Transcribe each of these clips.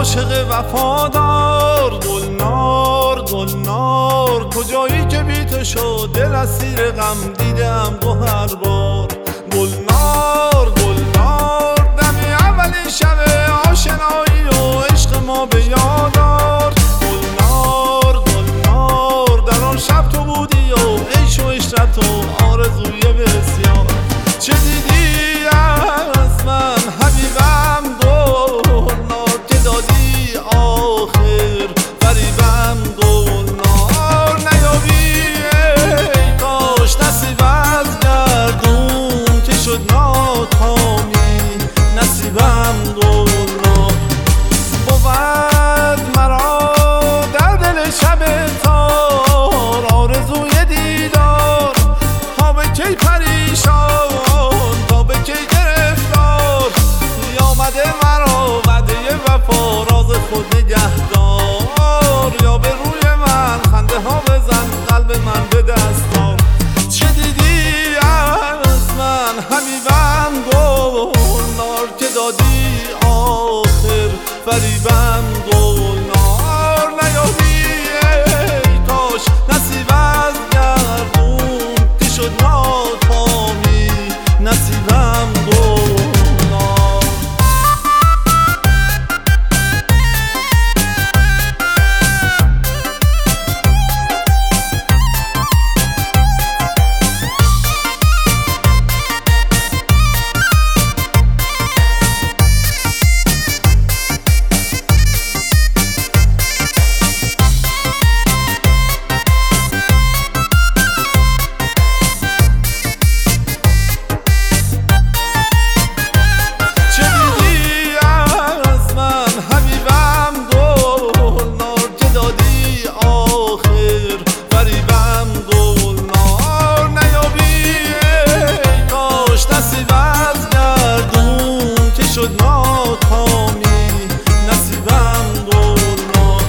عاشق وفادار، گلنار گلنار کجایی که بی تو شد دل اسیر غم دیدم دو هر بار. گلنار گلنار دمی اولین شب آشنایی و عشق ما به یاد آر. گلنار گلنار در آن شب تو بودی و عیش و عشرت و آرزوی بسیار. چه دیدی از من حبیبم گلنار که دادی آخر فریبم گلنار. نیابی ای کاش نصیب از گردون که شد ناکامی نصیبم گلنار. بود مرا در دل شب تار آرزوی دیدار، تا به کی پریشان تا به کی گرفتار. آمده مرا وعده وفا راز خود نگهدار، یا به روی من خنده ها بزن قلب من به دستار. چه دیدی از من حبیبم گلنار که دادی آخر فریبم گلنار. نیابی ای کاش نصیب از گردون که شد ناکامی نصیبم گلنار. ناکامی نصیبم گلنار.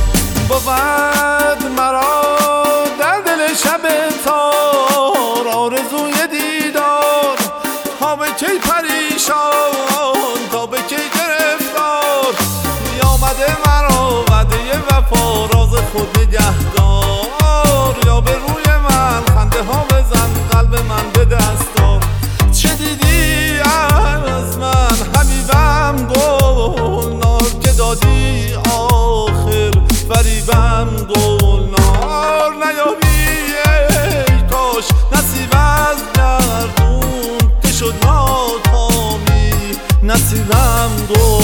بود مرا در دل شب تار آرزوی دیدار، تا به کی پریشان تا به کی گرفتار. آمده مرا وعده وفا راز خود نگهدار، یا به روی من خنده ها بزن قلب من به دستار. چه دیدی از من حبیبم گلنار که دادی آخر فریبم گلنار. نیابی ای کاش نصیب از گردون که شد ناکامی نصیبم گلنار.